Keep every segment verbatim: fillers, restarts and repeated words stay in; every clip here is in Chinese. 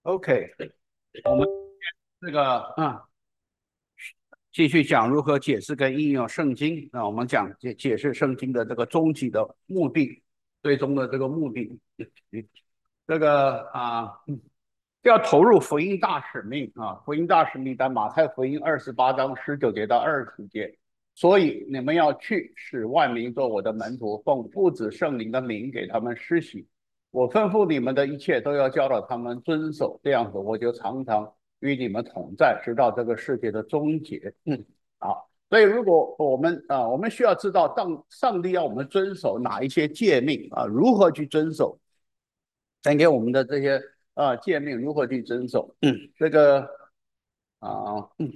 OK，我们这个啊，继续讲如何解释跟应用圣经。那我们讲解解释圣经的这个终极的目的，最终的这个目的。这个啊，嗯要投入福音大使命啊，福音大使命在马太福音二十八章十九节到二十节。所以你们要去，使万民做我的门徒，奉父子圣灵的名给他们施洗。我吩咐你们的一切都要教导他们遵守，这样子我就常常与你们同在，直到这个世界的终结。嗯，好。所以，如果我们啊、呃，我们需要知道上上帝要我们遵守哪一些诫命啊，如何去遵守，讲给我们的这些啊诫命如何去遵守。嗯，这个啊，嗯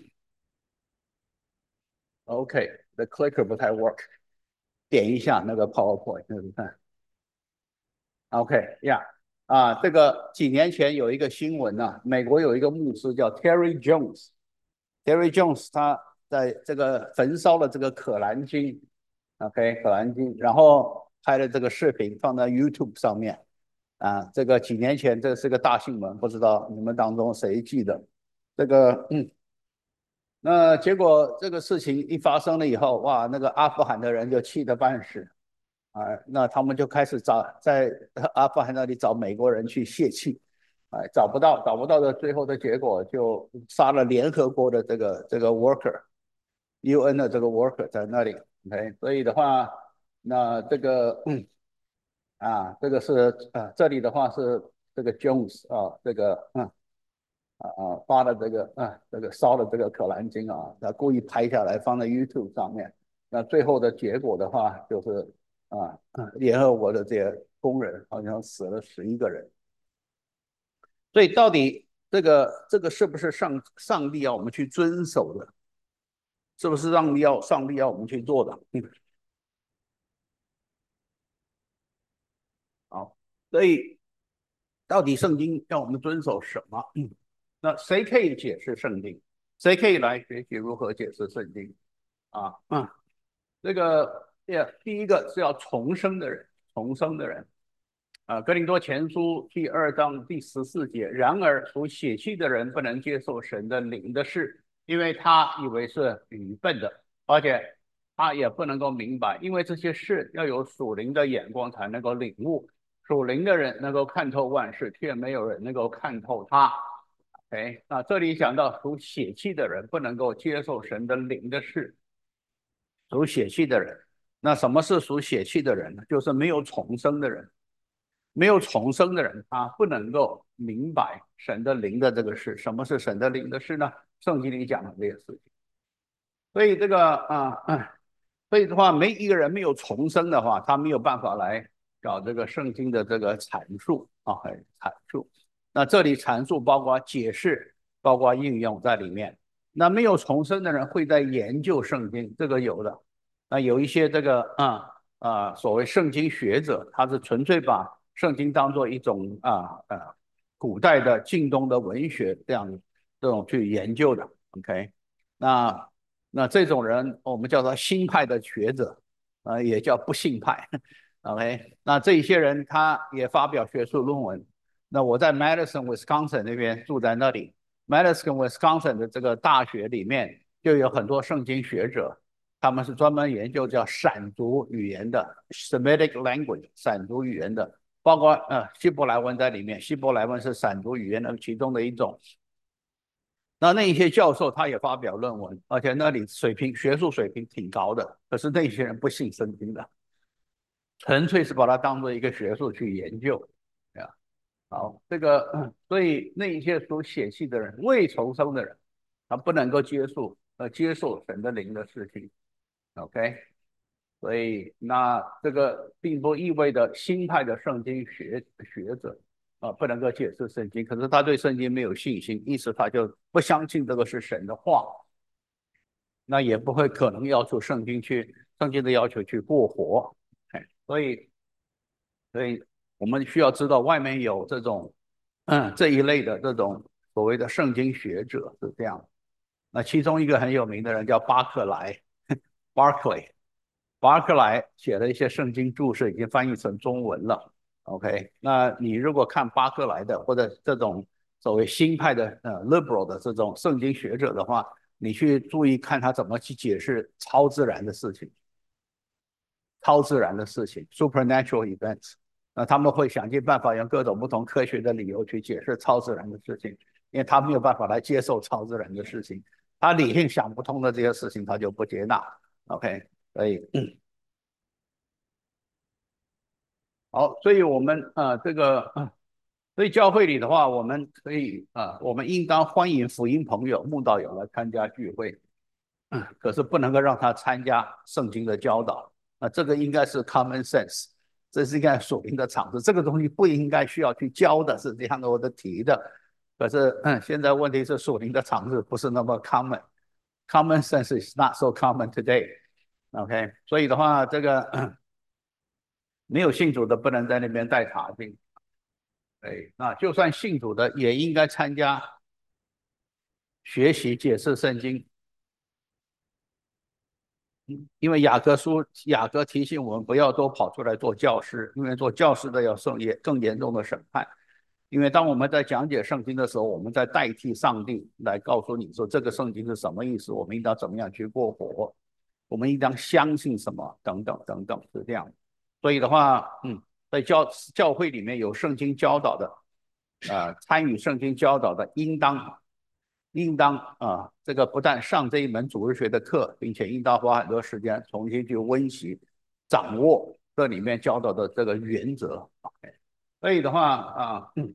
，OK，the clicker 不太 work，点一下那个 PowerPoint，你看。OK，呀、yeah 啊，这个几年前有一个新闻啊，美国有一个牧师叫 Terry Jones，Terry Jones 他在这个焚烧了这个可兰经，OK，可兰经，然后拍了这个视频放在 YouTube 上面啊，这个几年前这是个大新闻，不知道你们当中谁记得？这个嗯，那结果这个事情一发生了以后，哇，那个阿富汗的人就气得半死。啊，那他们就开始找在阿富汗那里找美国人去泄气，哎，找不到，找不到的，最后的结果就杀了联合国的这个这个 worker，U N 的这个 worker 在那里，OK，所以的话，那这个嗯啊，这个是啊，这里的话是这个 Jones 啊，这个嗯啊啊发的这个啊这个烧的这个可兰经啊，他故意拍下来放在 YouTube 上面，那最后的结果的话就是啊，联合国的这些工人好像死了十一个人，所以到底这个这个是不是上上帝要我们去遵守的？是不是上帝要上帝要我们去做的？嗯，好，所以到底圣经要我们遵守什么？嗯，那谁可以解释圣经？谁可以来学习如何解释圣经？啊，嗯，这个第一个是要重生的人，重生的人。啊，哥林多前书第二章第十四节，然而属血气的人不能接受神的灵的事，因为他以为是愚笨的，而且他也不能够明白，因为这些事要有属灵的眼光才能够领悟。属灵的人能够看透万事，却没有人能够看透他。哎，那这里讲到属血气的人不能够接受神的灵的事，属血气的人，那什么是属血气的人呢？就是没有重生的人。没有重生的人，他不能够明白神的灵的这个事。什么是神的灵的事呢？圣经里讲的这些事情。所以这个啊，嗯，所以的话，没一个人没有重生的话，他没有办法来搞这个圣经的这个阐述啊，阐述。那这里阐述包括解释，包括应用在里面。那没有重生的人会在研究圣经，这个有的。那有一些这个啊啊所谓圣经学者，他是纯粹把圣经当做一种啊啊古代的近东的文学这样这种去研究的。OK，那那这种人我们叫做新派的学者，啊，也叫不信派。OK，那这一些人他也发表学术论文。那我在 Madison Wisconsin 那边住在那里，Madison Wisconsin 的这个大学里面就有很多圣经学者，他们是专门研究叫闪族语言的 Semitic language 闪族语言的，包括呃希伯来文在里面，希伯来文是闪族语言的其中的一种。那那一些教授他也发表论文，而且那里水平学术水平挺高的，可是那些人不信圣经的，纯粹是把它当做一个学术去研究。啊，好，这个所以那一些属血气的人、未重生的人，他不能够接受呃接受神的灵的事情。OK，所以那这个并不意味着新派的圣经学学者啊不能够解释圣经，可是他对圣经没有信心，意思他就不相信这个是神的话，那也不会可能要求圣经去圣经的要求去过活。哎，所以所以我们需要知道外面有这种嗯这一类的这种所谓的圣经学者是这样。那其中一个很有名的人叫巴克莱 （Barclay）。巴克莱写的一些圣经注释已经翻译成中文了。OK，那你如果看巴克莱的或者这种所谓新派的呃 liberal 的这种圣经学者的话，你去注意看他怎么去解释超自然的事情，超自然的事情 supernatural events。那他们会想尽办法用各种不同科学的理由去解释超自然的事情，因为他没有办法来接受超自然的事情，他理性想不通的这些事情他就不接纳。OK，所以好，所以我们呃这个，呃所以教会里的话，我们可以啊、呃我们应当欢迎福音朋友、慕道友来参加聚会，嗯，可是不能够让他参加圣经的教导。啊，这个应该是 common sense，这是应该属灵的常识，这个东西不应该需要去教的，是这样的，我的提的。可是，嗯，现在问题是属灵的常识不是那么 common，common sense is not so common today。OK，所以的话，这个。嗯没有信主的不能在那边带查经，哎，那就算信主的也应该参加学习解释圣经，因为雅各书雅各提醒我们不要多跑出来做教师，因为做教师的要受严更严重的审判。因为当我们在讲解圣经的时候，我们在代替上帝来告诉你说这个圣经是什么意思，我们应当怎么样去过活，我们应当相信什么等等等等，是这样。所以的话，嗯，在教教会里面有圣经教导的，呃，参与圣经教导的，应当应当啊，这个不但上这一门主日学的课，并且应当花很多时间重新去温习、掌握这里面教导的这个原则。OK，所以的话啊，嗯，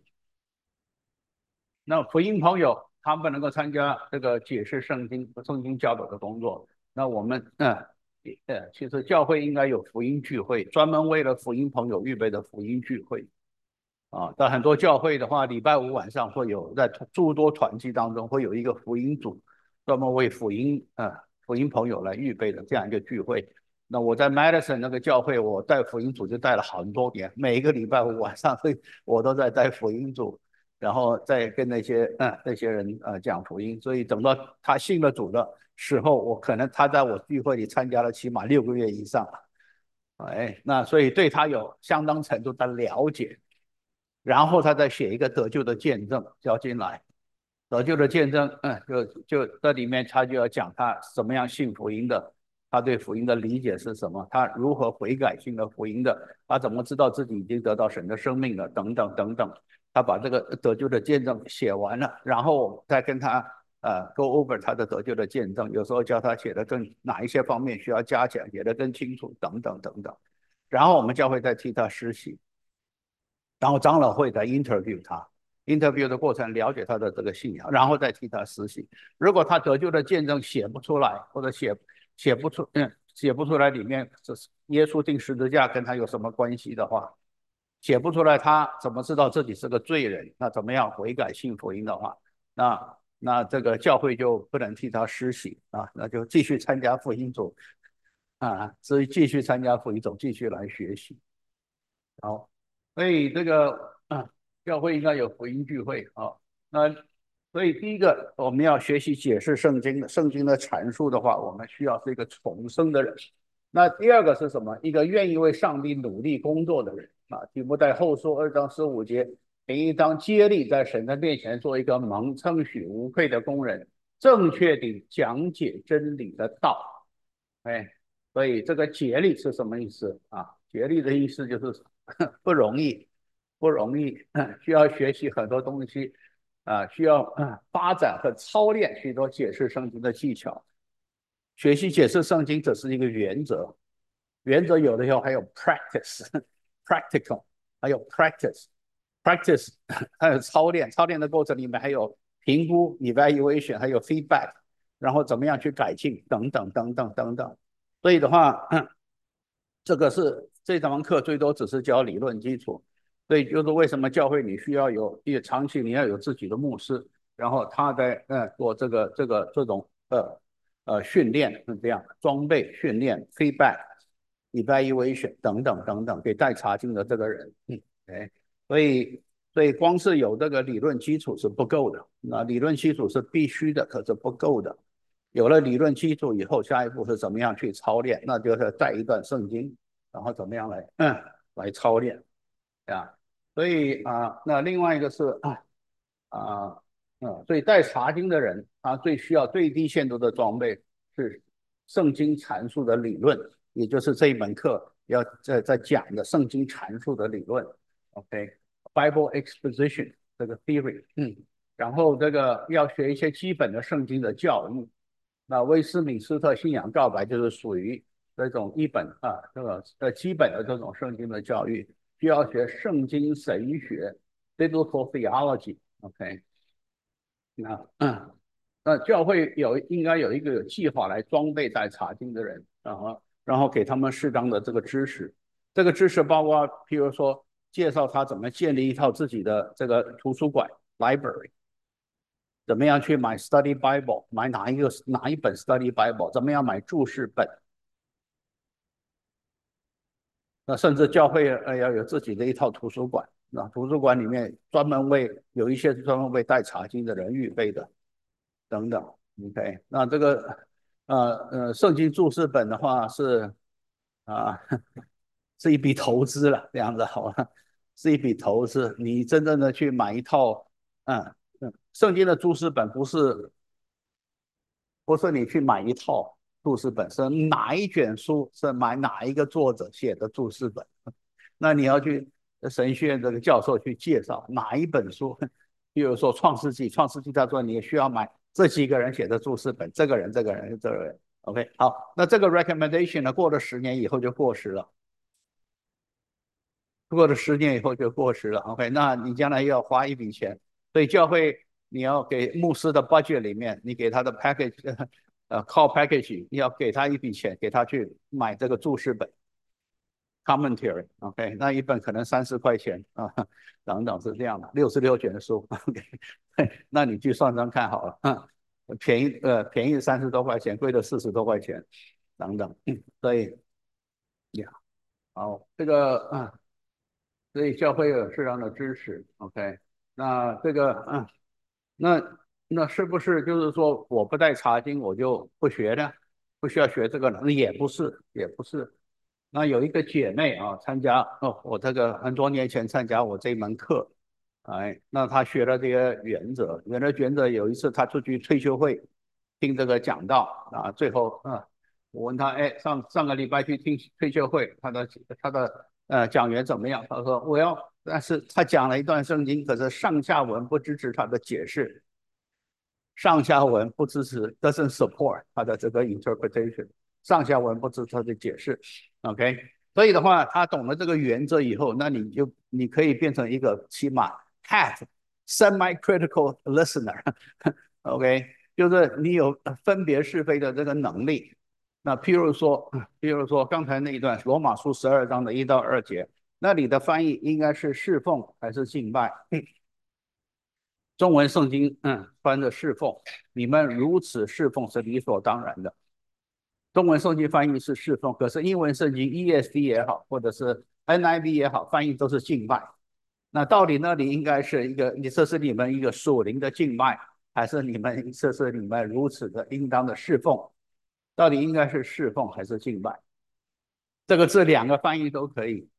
那福音朋友他们能够参加这个解释圣经、圣经教导的工作，那我们嗯。呃，其实教会应该有福音聚会，专门为了福音朋友预备的福音聚会。啊，在很多教会的话，礼拜五晚上会有在诸多团契当中会有一个福音组，专门为福音呃福音朋友来预备的这样一个聚会。那我在 Madison 那个教会，我带福音组就带了很多年，每一个礼拜五晚上会我都在带福音组，然后再跟那些嗯那些人呃讲福音。所以等到他信了主的时候，我可能他在我聚会里参加了起码六个月以上，哎，那所以对他有相当程度的了解。然后他再写一个得救的见证交进来，得救的见证，嗯，就就这里面他就要讲他怎么样信福音的，他对福音的理解是什么，他如何悔改信了福音的，他怎么知道自己已经得到神的生命了，等等等等。他把这个得救的见证写完了，然后再跟他呃 go over 他的得救的见证，有时候教他写的更哪一些方面需要加强，写的更清楚，等等等等。然后我们教会再替他实习。然后长老会再 interview 他，interview 的过程了解他的这个信仰，然后再替他实习。如果他得救的见证写不出来，或者写写不出，嗯，写不出来里面这是耶稣定十字架跟他有什么关系的话，写不出来，他怎么知道自己是个罪人？那怎么样悔改信福音的话，那那这个教会就不能替他施洗啊，那就继续参加福音组啊，所以继续参加福音组，继续来学习。好，所以这个啊，教会应该有福音聚会啊。那所以第一个，我们要学习解释圣经的圣经的阐述的话，我们需要是一个重生的人。那第二个是什么？一个愿意为上帝努力工作的人啊。提摩太后书二章十五节，你应当接力在神的面前做一个蒙称许无愧的工人，正确地讲解真理的道。哎，所以这个竭力是什么意思啊？竭力的意思就是不容易，不容易，需要学习很多东西啊，需要发展和操练许多解释圣经的技巧。学习解释圣经只是一个原则，原则有的时候还有 practice，practical，还有 practice，practice 还有操练，操练的过程里面还有评估 evaluation，还有 feedback，然后怎么样去改进等等等等等等。所以的话，这个是这堂课最多只是教理论基础，所以就是为什么教会你需要有一长期你要有自己的牧师，然后他在呃做这个这个这种呃呃训练是这样，装备训练 feedback evaluation 等等等等，给带查经的这个人，嗯，哎，所以所以光是有这个理论基础是不够的，那理论基础是必须的，可是不够的。有了理论基础以后，下一步是怎么样去操练？那就是带一段圣经，然后怎么样来嗯来操练啊？所以啊，那另外一个是啊啊，嗯，所以带查经的人，他最需要最低限度的装备是圣经阐述的理论，也就是这一门课要在在讲的圣经阐述的理论。OK，Bible exposition 这个 theory，嗯，然后这个要学一些基本的圣经的教育。那威斯敏斯特信仰告白就是属于这种一本啊，这个呃基本的这种圣经的教育，需要学圣经神学 （biblical theology）。OK，那嗯，那教会有应该有一个有计划来装备带查经的人，然后然后给他们适当的这个知识。这个知识包括，譬如说介绍他怎么建立一套自己的这个图书馆 （library）。怎么样去买 Study Bible， 买哪一个哪一本 Study Bible， 怎么样买注释本？那甚至教会呃要有自己的一套图书馆，那图书馆里面专门为有一些是专门为带查经的人预备的，等等。OK，那这个呃呃圣经注释本的话是啊是一笔投资了，这样子好了，是一笔投资。你真正的去买一套，嗯嗯，圣经的注释本不是不是你去买一套注释本，是哪一卷书是买哪一个作者写的注释本。那你要去神学院这个教授去介绍哪一本书，比如说《创世纪》，《创世纪》他说你也需要买这几个人写的注释本，这个人、这个人、这个人。OK， 好，那这个 recommendation 呢，过了十年以后就过时了，过了十年以后就过时了。OK，那你将来又要花一笔钱，所以教会你要给牧师的 budget 里面，你给他的 package，呃，call package，你要给他一笔钱，给他去买这个注释本 commentary。OK，那一本可能三十块钱啊，等等是这样的，六十六卷书。OK，那你去算算看好了，啊，便宜呃便宜三十多块钱，贵的四十多块钱，等等。所以呀，好，这个啊。所以教会有适当的支持，OK，那这个，嗯，那那是不是就是说我不带查经我就不学呢？不需要学这个呢？也不是，也不是。那有一个姐妹啊，参加哦，我这个很多年前参加我这门课，哎，那她学了这个原则，原来原则有一次她出去退休会听这个讲道啊，最后啊，我问她，哎，上上个礼拜去听退休会，她的她的呃讲员怎么样？她说我要，但是她讲了一段圣经，可是上下文不支持她的解释，上下文不支持，doesn't support 她的这个 interpretation，上下文不支持她的解释，OK。所以的话，他懂了这个原则以后，那你就你可以变成一个起码 half semi-critical listener，OK，就是你有分别是非的这个能力。那譬如说，譬如说刚才那一段罗马书十二章的一到二节，那里的翻译应该是侍奉还是敬拜？中文圣经嗯翻的侍奉，你们如此侍奉是理所当然的。中文圣经翻译是侍奉，可是英文圣经 E S V 也好，或者是 N I V 也好，翻译都是敬拜。那到底那里应该是一个，你这是你们一个属灵的敬拜，还是你们这是你们如此的应当的侍奉？到底应该是侍奉还是敬拜？这个字两个翻译都可以。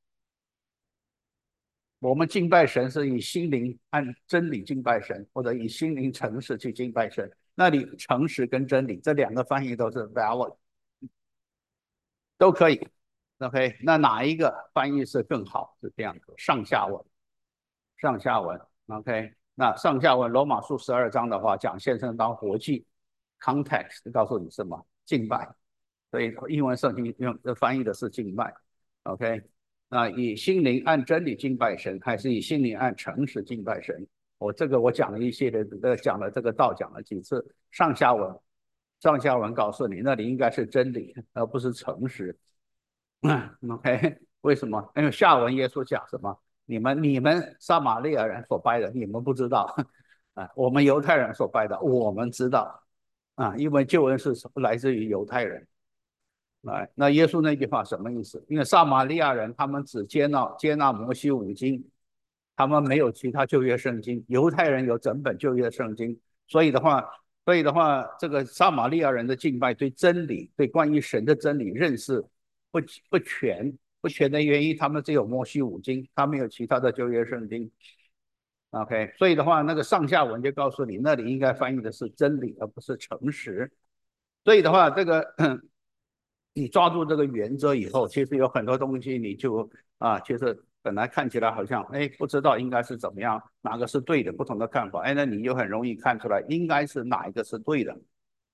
我们敬拜神是以心灵按真理敬拜神，或者以心灵诚实去敬拜神。那里诚实跟真理这两个翻译都是 valid。都可以，OK，那哪一个翻译是更好？是这样的，上下文，上下文，OK，那上下文罗马书十二章的话，讲献身当活祭 ，context 告诉你什么？敬拜，所以英文圣经用翻译的是敬拜，OK，那以心灵按真理敬拜神，还是以心灵按诚实敬拜神？我这个我讲了一些的，呃，讲了这个道讲了几次，上下文上下文告诉你，那里应该是真理，而不是诚实。OK，为什么？因为下文耶稣讲什么？你们你们撒玛利亚人所拜的，你们不知道啊；我们犹太人所拜的，我们知道啊。因为救恩是来自于犹太人。来，那耶稣那句话什么意思？因为撒玛利亚人他们只接纳接纳摩西五经，他们没有其他旧约圣经。犹太人有整本旧约圣经，所以的话。所以的话，这个撒玛利亚人的敬拜对真理、对关于神的真理认识不不全，不全的原因，他们只有摩西五经，他没有其他的旧约圣经。 OK，所以的话，那个上下文就告诉你，那里应该翻译的是真理，而不是诚实。所以的话，这个你抓住这个原则以后，其实有很多东西你就啊，其实本来看起来好像哎不知道应该是怎么样，哪个是对的，不同的看法，哎，那你就很容易看出来应该是哪一个是对的。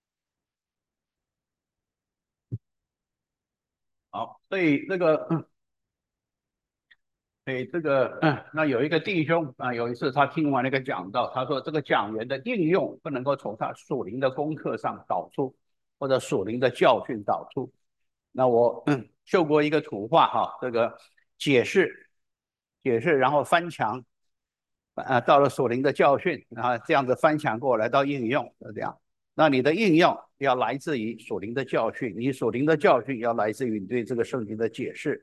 好，所以这个，嗯，所以这个，嗯，那有一个弟兄啊，有一次他听完那个讲道，他说这个讲员的应用不能够从他属灵的功课上导出，或者属灵的教训导出。那我嗯秀过一个图画哈，这个解释解释，然后翻墙啊，到了属灵的教训，然后这样子翻墙过来到应用是这样。那你的应用要来自于属灵的教训，你属灵的教训要来自于你对这个圣经的解释。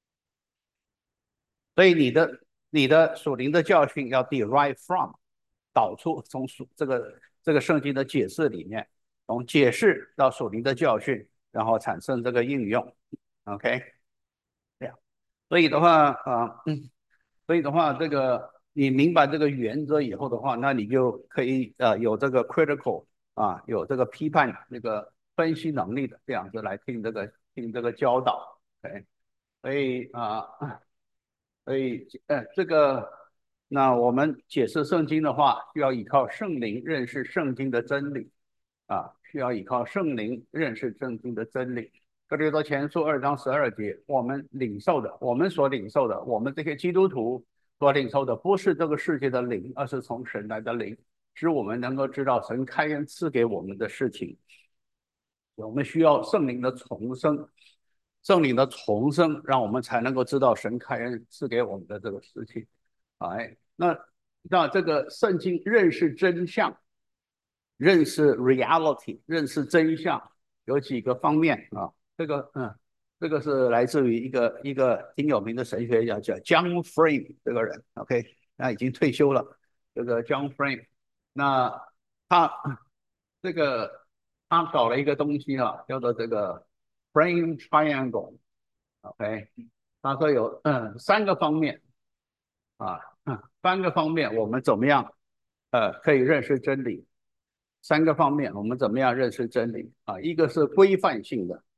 所以你的你的属灵的教训要 derive from 导出从属这个这个圣经的解释里面，从解释到属灵的教训，然后产生这个应用。OK，这样。所以的话啊，嗯，所以的话，这个你明白这个原则以后的话，那你就可以呃有这个 critical 啊，有这个批判这个分析能力的这样子来听这个听这个教导。OK，所以啊。所以，呃，这个，那我们解释圣经的话，需要依靠圣灵认识圣经的真理，啊，需要依靠圣灵认识圣经的真理。哥林多前书二章十二节，我们领受的，我们所领受的，我们这些基督徒所领受的，不是这个世界的灵，而是从神来的灵，使我们能够知道神开恩赐给我们的事情。我们需要圣灵的重生，圣灵的重生，让我们才能够知道神开恩赐给我们的这个事情。哎，那那这个圣经认识真相，认识 reality，认识真相有几个方面啊？这个嗯，这个是来自于一个一个挺有名的神学家叫 John Frame 这个人，OK，他已经退休了。这个 John Frame，那他这个他搞了一个东西啊，叫做这个 frame triangle，OK，他说有嗯三个方面啊，嗯三个方面我们怎么样呃可以认识真理？三个方面我们怎么样认识真理啊？一个是规范性的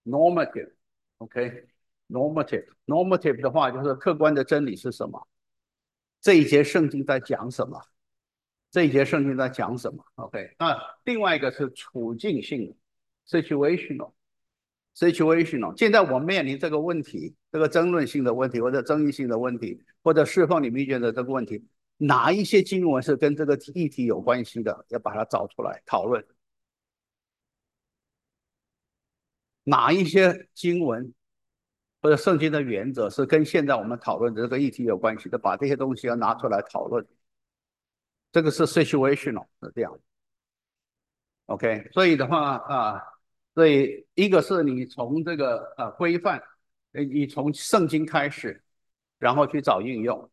normative，OK，normative，normative 的话就是客观的真理是什么？这一节圣经在讲什么？这一节圣经在讲什么 ？OK，那另外一个是处境性的 （situational），situational。现在我们面临这个问题，这个争论性的问题，或者争议性的问题，或者释放你们意见的这个问题，哪一些经文是跟这个议题有关系的？要把它找出来讨论。哪一些经文或者圣经的原则是跟现在我们讨论的这个议题有关系的？把这些东西要拿出来讨论。这个是 situational 是这样。OK，所以的话啊，所以一个是你从这个呃规范，呃你从圣经开始，然后去找应用。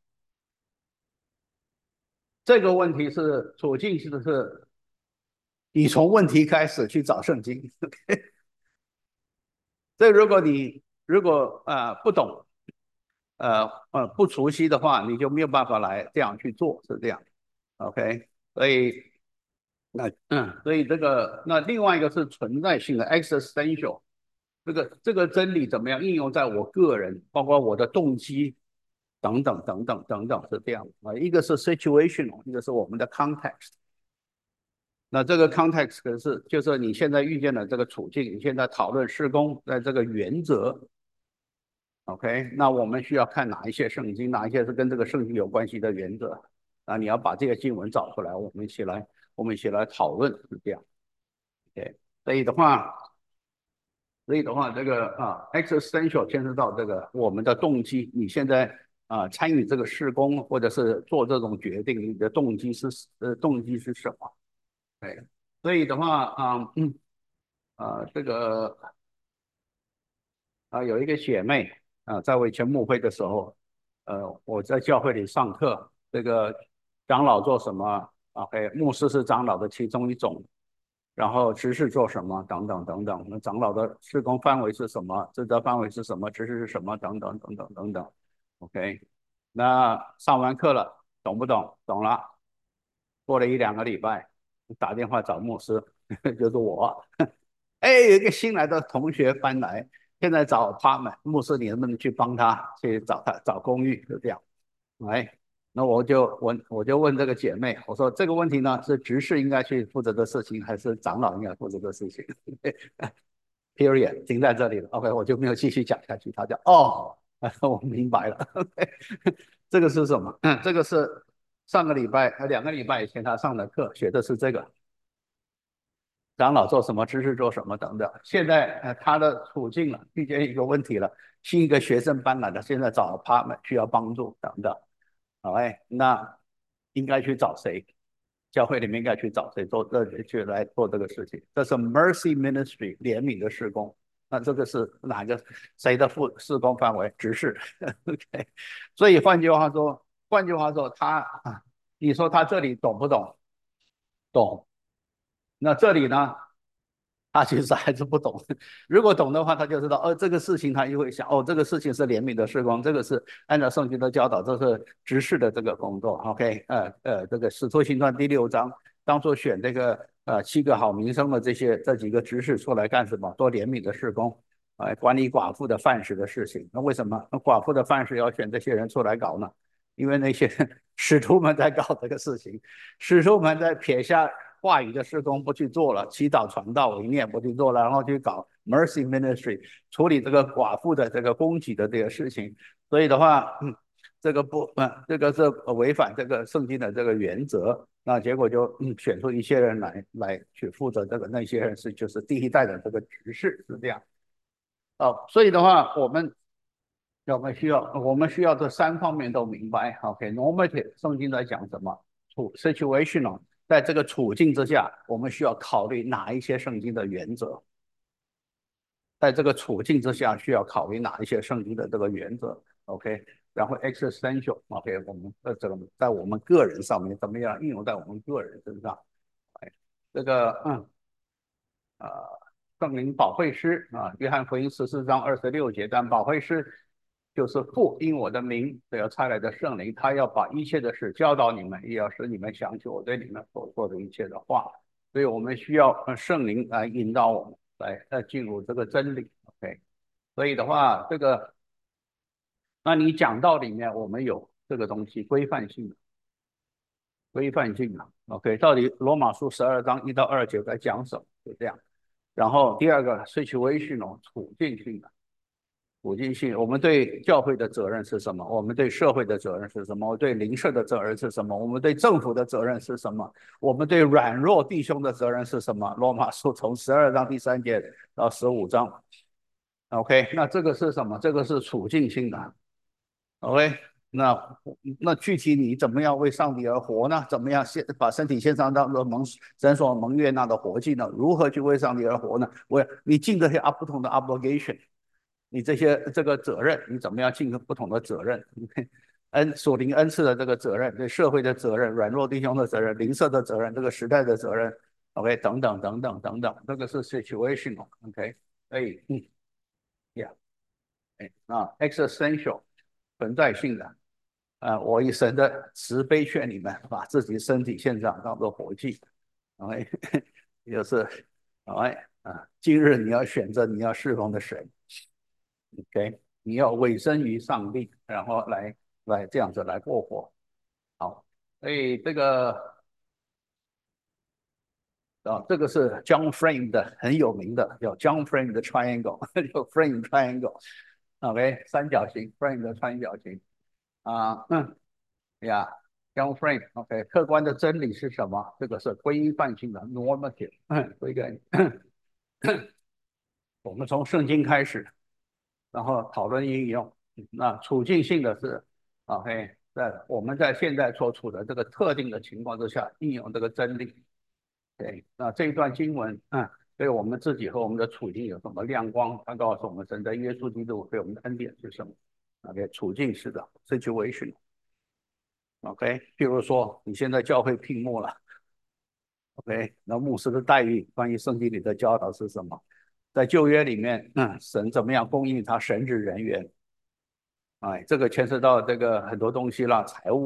这个问题是处境是不是你从问题开始去找圣经？OK，所以如果你如果呃不懂，呃呃不熟悉的话，你就没有办法来这样去做，是这样。OK，所以那嗯，所以这个那另外一个是存在性的 existential。这个这个真理怎么样应用在我个人，包括我的动机等等等等等等是这样啊。一个是 situational，一个是我们的 context。那这个 context 可是就是你现在遇见的这个处境，你现在讨论施工在这个原则。OK，那我们需要看哪一些圣经，哪一些是跟这个圣经有关系的原则啊？你要把这个经文找出来，我们一起来，我们一起来讨论，是这样。OK，所以的话。所以的话，这个啊，existential 牵涉到这个我们的动机。你现在啊参与这个施工，或者是做这种决定，你的动机是呃动机是什么？对，所以的话啊嗯啊这个啊有一个姐妹啊，在我以前牧会的时候，呃我在教会里上课，这个长老做什么？OK，牧师是长老的其中一种。然后执事做什么等等等等，那长老的施工范围是什么？职责范围是什么？执事是什么？等等等等等等。OK，那上完课了， 懂不懂？懂了。过了一两个礼拜，打电话找牧师，就是我。哎，有一个新来的同学搬来，现在找他们，牧师你能不能去帮他去找他找公寓？就这样。哎，那我就问，我就问这个姐妹，我说这个问题呢，是执事应该去负责的事情，还是长老应该负责的事情？Period，停在这里了。OK，我就没有继续讲下去。他讲哦，我明白了。OK，这个是什么？嗯，这个是上个礼拜呃两个礼拜以前他上的课，学的是这个长老做什么，知识做什么等等。现在呃他的处境了，遇见一个问题了，新一个学生搬来了，现在找他们需要帮助等等。好哎，那应该去找谁？教会里面应该去找谁做这去来做这个事情？这是 Mercy Ministry 怜悯的事工。那这个是哪个谁的副事工范围？执事。OK，所以换句话说，换句话说，他啊，你说他这里懂不懂？懂。那这里呢？他其实还是不懂。如果懂的话，他就知道，哦，这个事情他就会想，哦，这个事情是怜悯的事工，这个是按照圣经的教导，这是执事的这个工作。OK，呃呃，这个使徒行传第六章，当初选这个呃七个好名声的这些这几个执事出来干什么？做怜悯的事工，哎、呃，管理寡妇的饭食的事情。那为什么寡妇的饭食要选这些人出来搞呢？因为那些使徒们在搞这个事情，使徒们在撇下话语的事工不去做了，祈祷传道理念不去做了，然后去搞 mercy ministry， 处理这个寡妇的这个供给的这个事情。所以的话，嗯，这个不，嗯，这个是违反这个圣经的这个原则。那结果就嗯选出一些人来来去负责这个，那些人是就是第一代的这个执事是这样。哦，所以的话，我们我们需要我们需要这三方面都明白。OK，normative， 圣经在讲什么？处 situational， 在这个处境之下，我们需要考虑哪一些圣经的原则？在这个处境之下，需要考虑哪一些圣经的这个原则 ？OK，然后 existential，OK，、okay? 我们呃这个在我们个人上面怎么样应用在我们个人身上？哎，这个嗯。呃，圣灵保惠师啊，约翰福音十四章二十六节，但保惠师就是父因我的名所要差来的圣灵，他要把一切的事教导你们，也要使你们想起我对你们所说的一切的话。所以我们需要圣灵来引导我们，来来进入这个真理。OK，所以的话，这个，那你讲道里面我们有这个东西规范性的，规范性的。OK，到底罗马书十二章一到二节在讲什么？就这样。然后第二个 situational 处境性的，处境性，我们对教会的责任是什么？我们对社会的责任是什么？我对邻舍的责任是什么？我们对政府的责任是什么？我们对软弱弟兄的责任是什么？罗马书从十二章第三节到十五章。OK，那这个是什么？这个是处境性的。OK，那那具体你怎么样为上帝而活呢？怎么样献把身体献上当做蒙神所蒙悦纳的活祭呢？如何去为上帝而活呢？我你尽这些啊不同的 obligation， 你这些这个责任，你怎么样尽不同的责任？恩属灵恩赐的这个责任，对社会的责任，软弱弟兄的责任，邻舍的责任，这个时代的责任 ，OK， 等等等等等等，这个是 situational，OK， 哎，嗯，Yeah。哎啊，existential 存在性的，啊，我以神的慈悲劝你们，把自己身体献上当做活祭，哎，就是哎啊，今日你要选择你要侍奉的神，OK，你要委身于上帝，然后来来这样子来过活，好，所以这个啊，这个是 John Frame 的很有名的，叫 John Frame 的 triangle，叫 Frame triangle，OK，三角形 Frame 的三角形。啊，嗯，呀，John Frame，OK，客观的真理是什么？这个是规范性的 normative，嗯，规范。我们从圣经开始，然后讨论应用。那处境性的是，OK，在我们在现在所处的这个特定的情况之下，应用这个真理。对，那这一段经文，嗯，对我们自己和我们的处境有什么亮光？它告诉我们，神在耶稣基督对我们的恩典是什么？OK，处境式的 situation。OK，譬如说你现在教会聘牧了，OK，那牧师的待遇，关于圣经里的教导是什么？在旧约里面，嗯，神怎么样供应他神职人员？哎，这个牵涉到这个很多东西啦，财务、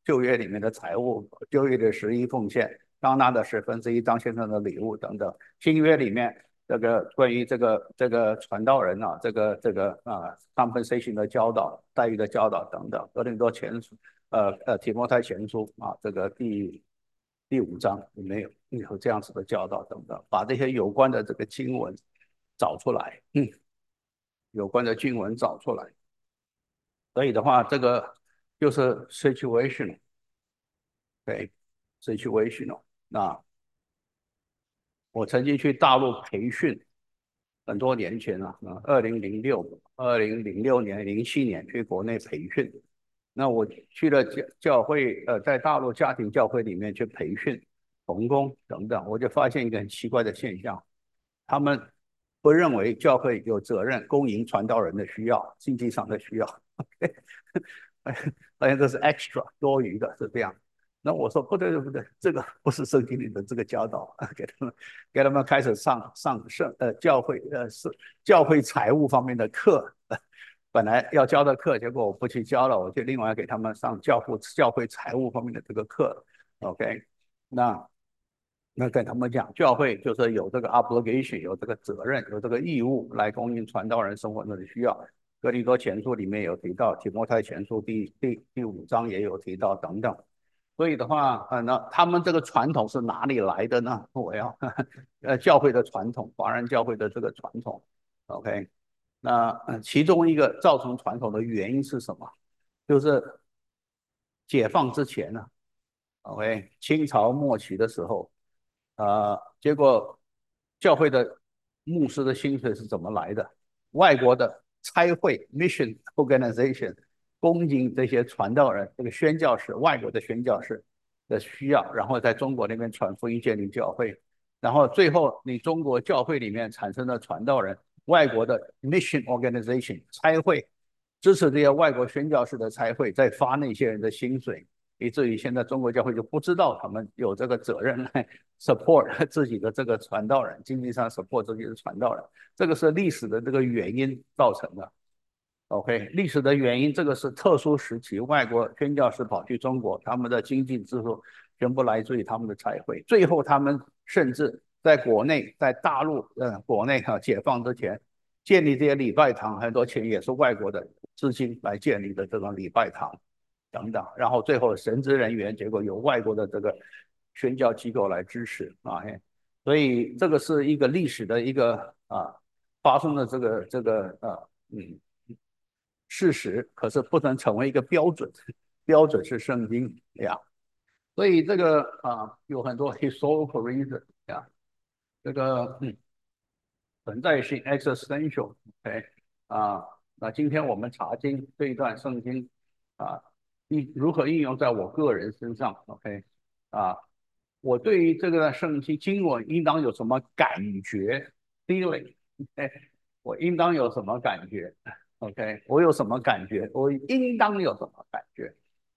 旧约里面的财物，旧约的十一奉献，当纳的十分之一当先生的礼物等等。新约里面这个关于这个这个传道人啊，这个这个啊 compensation 的教导、待遇的教导等等，哥林多前书，呃呃提摩太前书啊，这个第第五章里面有有这样子的教导等等，把这些有关的这个经文找出来，嗯，有关的经文找出来。所以的话，这个就是 situational， 对 situational。那我曾经去大陆培训，很多年前啊，二零零六、二零零六年、零七年去国内培训。那我去了教教会，呃，在大陆家庭教会里面去培训童工等等，我就发现一个很奇怪的现象，他们不认为教会有责任供应传道人的需要，经济上的需要。好像这是 extra 多余的，是这样。那我说不对不对，这个不是圣经里的这个教导，给他们给他们开始上上圣呃教会呃是教会财务方面的课，本来要教的课，结果我不去教了，我就另外给他们上教会教会财务方面的这个课。OK，那那跟他们讲，教会就是有这个 obligation， 有这个责任，有这个义务来供应传道人生活中的需要。哥林多前书里面有提到，提摩太前书第第第五章也有提到等等。所以的话，呃，那他们这个传统是哪里来的呢？我要呃教会的传统，华人教会的这个传统。OK，那呃其中一个造成传统的原因是什么？就是解放之前呢、啊，OK，清朝末期的时候，呃，结果教会的牧师的薪水是怎么来的？外国的差会 mission organization 供应这些传道人，这个宣教士，外国的宣教士的需要，然后在中国那边传福音、建立教会，然后最后你中国教会里面产生的传道人，外国的 mission organization 差会支持这些外国宣教士的差会，再发那些人的薪水。以至于现在中国教会就不知道他们有这个责任来 support 自己的这个传道人，经济上 support 自己的传道人，这个是历史的这个原因造成的。OK，历史的原因，这个是特殊时期，外国宣教士跑去中国，他们的经济支柱全部来自于他们的财会，最后他们甚至在国内，在大陆，呃，国内哈、啊、解放之前，建立这些礼拜堂，很多钱也是外国的资金来建立的这种礼拜堂。等等，然后最后神职人员，结果由外国的这个宣教机构来支持啊，所以这个是一个历史的一个啊发生的这个这个呃嗯事实，可是不能成为一个标准，标准是圣经呀，所以这个啊有很多 historical reason 呀，这个嗯存在性 existential，OK， 啊，那今天我们查经这一段圣经啊。应如何应用在我个人身上？OK，啊，我对于这个圣经经文应当有什么感觉 feeling？哎，我应当有什么感觉？OK，我有什么感觉？我应当有什么感觉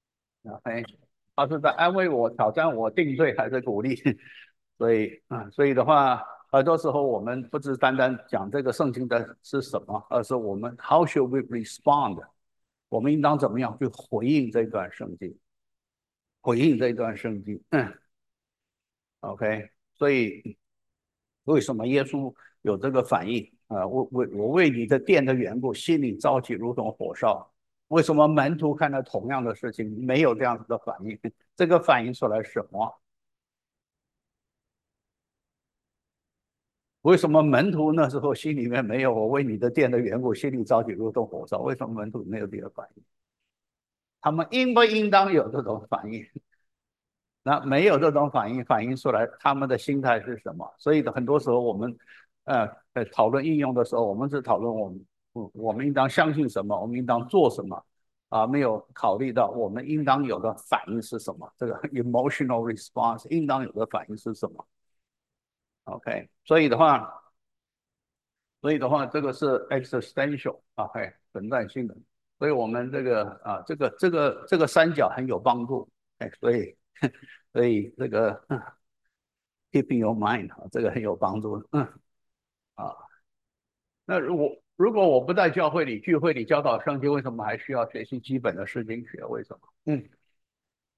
？OK，他是在安慰我、挑战我、定罪还是鼓励？所以啊，所以的话，很多时候我们不是单单讲这个圣经的是什么，而是我们 how should we respond？我们应当怎么样去回应这段圣经？回应这段圣经。嗯，OK，所以为什么耶稣有这个反应啊？我为我为你的殿的缘故，心里着急如同火烧。为什么门徒看到同样的事情没有这样子的反应？这个反映出来什么？为什么门徒那时候心里面没有我为你的殿的缘故，心里着急如同火烧？为什么门徒没有这个反应？他们应不应当有这种反应？那没有这种反应，反映出来他们的心态是什么？所以很多时候我们，呃，在讨论应用的时候，我们是讨论我们，我们应当相信什么，我们应当做什么，啊，没有考虑到我们应当有的反应是什么，这个 emotional response 应当有的反应是什么？OK，所以的话，所以的话，这个是 existential 啊，嘿，存在性的，所以我们这个啊，这个这个这个三角很有帮助，哎，所以所以这个。keeping your mind 啊，这个很有帮助。嗯啊，那如果如果我不在教会里聚会里教导圣经，为什么还需要学习基本的圣经学？为什么？嗯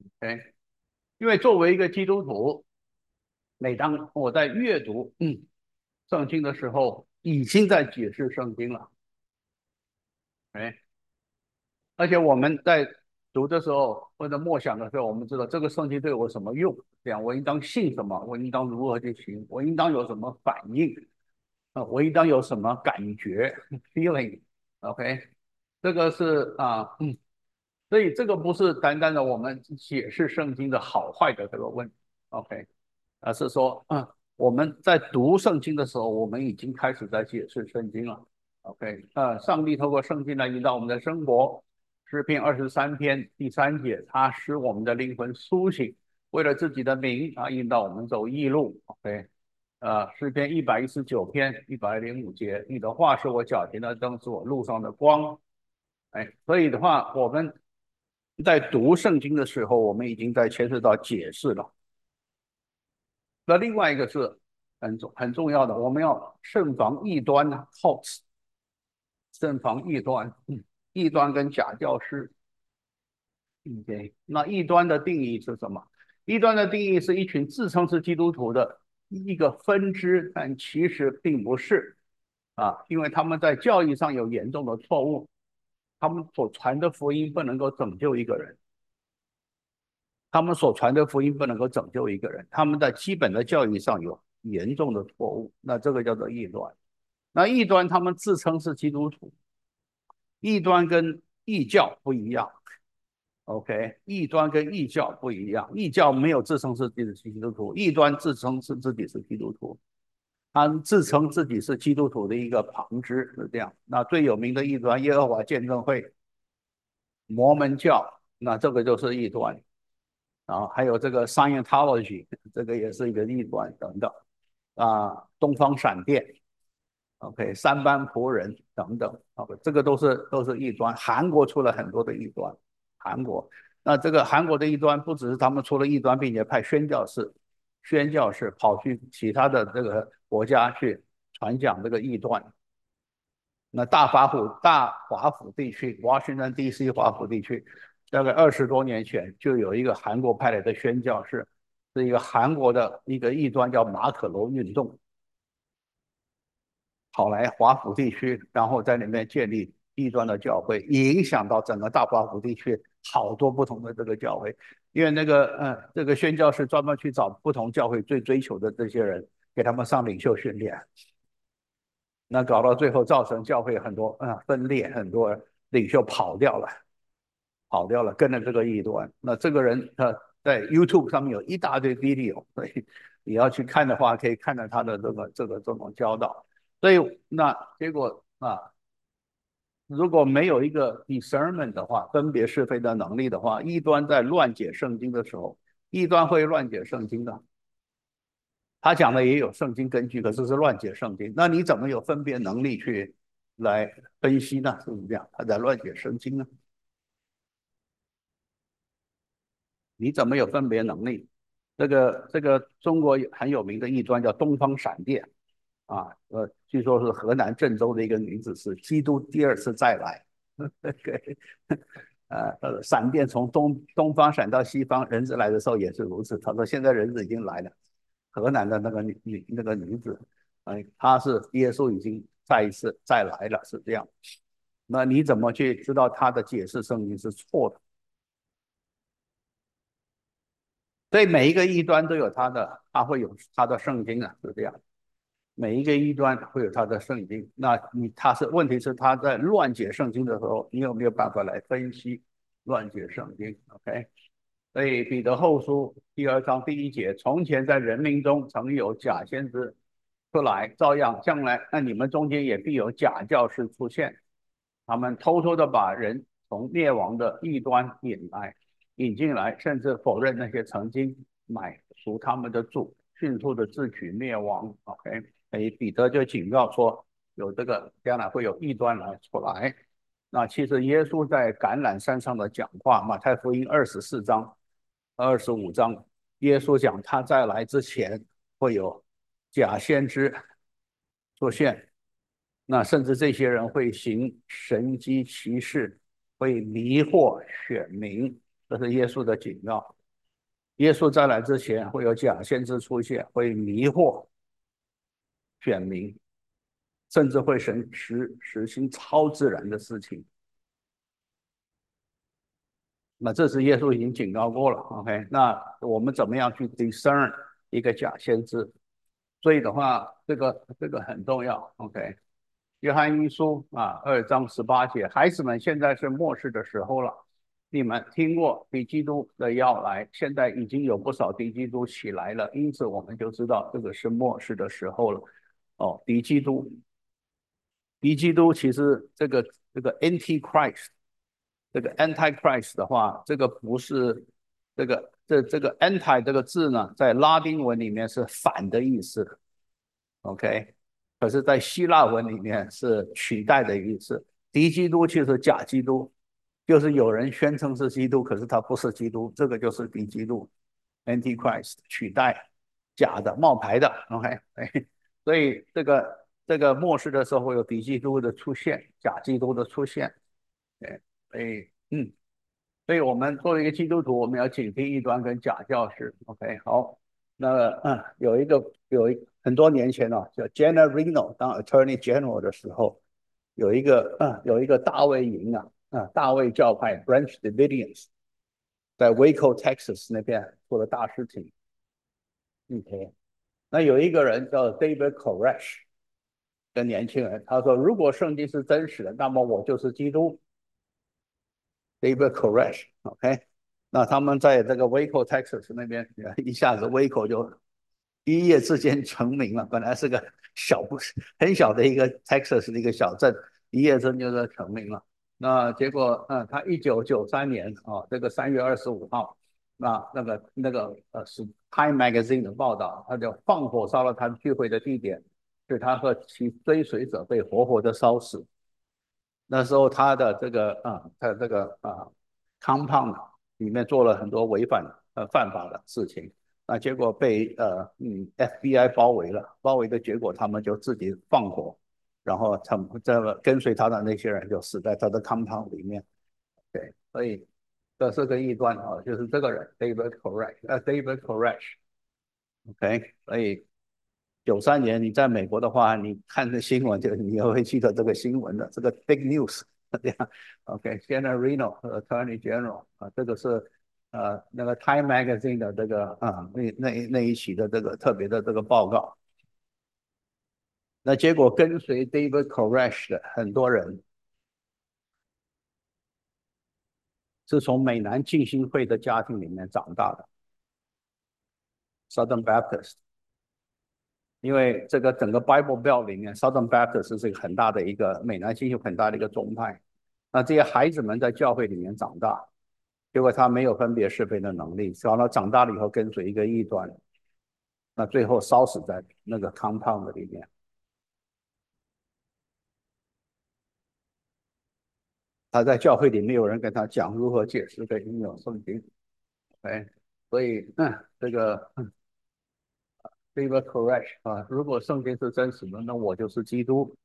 OK，因为作为一个基督徒，每当我在阅读嗯圣经的时候，已经在解释圣经了。哎，而且我们在读的时候或者默想的时候，我们知道这个圣经对我什么用，这样我应当信什么，我应当如何去行，我应当有什么反应啊，我应当有什么感觉 feeling，OK，这个是啊，嗯，所以这个不是单单的我们解释圣经的好坏的这个问题，OK，而是说，嗯，我们在读圣经的时候，我们已经开始在解释圣经了。OK，呃，上帝透过圣经来引导我们的生活。诗篇二十三篇第三节，他使我们的灵魂苏醒，为了自己的名啊，引导我们走义路。OK，呃，诗篇一百一十九篇一百零五节，你的话是我脚前的灯，是我路上的光。哎，所以的话，我们在读圣经的时候，我们已经在牵涉到解释了。那另外一个是很重很重要的，我们要慎防异端呢 ，hoax，慎防异端，嗯，异端跟假教师。OK，那异端的定义是什么？异端的定义是一群自称是基督徒的一个分支，但其实并不是啊，因为他们在教义上有严重的错误，他们所传的福音不能够拯救一个人，他们所传的福音不能够拯救一个人，他们在基本的教义上有严重的错误，那这个叫做异端。那异端他们自称是基督徒，异端跟异教不一样。OK，异端跟异教不一样，异教没有自称是自己是基督徒，异端自称是自己是基督徒，他自称自己是基督徒的一个旁支是这样。那最有名的异端，耶和华见证会、摩门教，那这个就是异端。然后还有这个 Scientology，这个也是一个异端等等啊，东方闪电，OK，三班仆人等等，啊，这个都是都是异端。韩国出了很多的异端，韩国，那这个韩国的异端不只是他们出了异端，并且派宣教士，宣教士跑去其他的这个国家去传讲这个异端。那大华府大华府地区 ，Washington D C 华府地区，大概二十多年前就有一个韩国派来的宣教士，是一个韩国的一个异端叫马可楼运动，跑来华府地区，然后在里面建立异端的教会，影响到整个大华府地区好多不同的这个教会，因为那个呃这个宣教士专门去找不同教会最追求的这些人，给他们上领袖训练。那搞到最后造成教会很多啊分裂，很多领袖跑掉了，跑掉了，跟着这个异端。那这个人他在 YouTube 上面有一大堆 video，所以你要去看的话，可以看到他的这个这个这种教导。所以那结果啊，如果没有一个 discernment 的话，分别是非的能力的话，异端在乱解圣经的时候，异端会乱解圣经的。他讲的也有圣经根据，可是是乱解圣经。那你怎么有分别能力去来分析呢？是不是这样？他在乱解圣经呢？你怎么有分别能力？这个这个中国很有名的异端叫东方闪电啊，呃，据说是河南郑州的一个女子是基督第二次再来，呃呃，闪电从东东方闪到西方，人子来的时候也是如此。他说现在人子已经来了，河南的那个女女那个女子，哎，她是耶稣已经再一次再来了，是这样。那你怎么去知道他的解释圣经是错的？所以每一个异端都有他的，他会有他的圣经啊，是这样。每一个异端会有他的圣经，那你他是问题是他在乱解圣经的时候，你有没有办法来分析乱解圣经？OK，所以彼得后书第二章第一节，从前在人民中曾有假先知出来，照样将来那你们中间也必有假教师出现，他们偷偷的把人从灭亡的异端引来，引进来，甚至否认那些曾经买赎他们的主，迅速的自取灭亡。OK，所以彼得就警告说，有这个将来会有异端来出来。那其实耶稣在橄榄山上的讲话，马太福音二十四章、二十五章，耶稣讲他再来之前会有假先知出现，那甚至这些人会行神迹奇事，会迷惑选民。 这是耶稣的警告。耶稣再来之前，会有假先知出现，会迷惑选民，甚至会实实实行超自然的事情。那这是耶稣已经警告过了 ，OK？那我们怎么样去 discern 一个假先知？所以的话，这个这个很重要 ，OK？约翰一书啊，二章十八节，孩子们，现在是末世的时候了。你们听过敌基督的要来，现在已经有不少敌基督起来了，因此我们就知道这个是末世的时候了。哦，敌基督，敌基督其实这个这个 antichrist，这个 antichrist 的话，这个不是这个这这个 anti 这个字呢，在拉丁文里面是反的意思，OK？可是，在希腊文里面是取代的意思。敌基督就是假基督，就是有人宣称是基督，可是他不是基督，这个就是敌基督 （Antichrist） 取代假的冒牌的。OK，所以这个这个末世的时候会有敌基督的出现，假基督的出现。对，所以嗯，所以我们作为一个基督徒，我们要警惕异端跟假教师。OK，好。那嗯，有一个有一很多年前哦，叫 Janet Reno 当 Attorney General 的时候，有一个嗯有一个大卫营啊，啊大卫教派 Branch Davidians 在 Waco Texas 那边做了大事情。OK，那有一个人叫 David Koresh 的年轻人，他说如果圣经是真实的，那么我就是基督。David Koresh，OK，那他们在这个 Waco Texas 那边一下子 Waco 就一夜之间成名了，本来是个小不很小的一个 Texas 的一个小镇，一夜之间就成名了。那结果，嗯，他一九九三年啊，这个三月二十五号，那那个那个呃是 Time Magazine 的报道，他就放火烧了他聚会的地点，是他和其追随者被活活的烧死。那时候他的这个啊，他的这个啊 compound 里面做了很多违反呃犯法的事情，那结果被呃嗯 F B I 包围了，包围的结果他们就自己放火，然后他们这个跟随他的那些人就死在他的 compound 里面。对，所以这是个异端啊，就是这个人 David Koresh，呃 David Koresh，OK，所以九三年你在美国的话，你看这新闻就你也会记得这个新闻的，这个 big news 这样。OK，Janet Reno，Attorney General 啊，这个是呃那个 Time Magazine 的这个啊那那那一期的这个特别的这个报告。那结果跟随 David Koresh 的很多人是从美南浸信会的家庭里面长大的 ，Southern Baptist。因为这个整个 Bible Belt 里面，Southern Baptist 是一个很大的一个美南信息很大的一个宗派。那这些孩子们在教会里面长大，结果他没有分别是非的能力，然后长大了以后跟随一个异端，那最后烧死在那个 compound 里面。他在教会里没有人跟他讲如何解释跟应用圣经，哎，所以嗯，这个嗯 David Koresh 啊，如果圣经是真实的，那我就是基督。